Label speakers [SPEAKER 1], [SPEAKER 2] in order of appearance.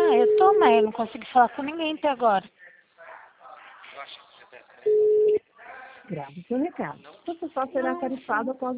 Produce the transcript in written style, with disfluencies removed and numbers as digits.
[SPEAKER 1] Ah, eu tô, mas eu não consigo falar com ninguém até agora.
[SPEAKER 2] Grave seu recado. O pessoal será tarifado após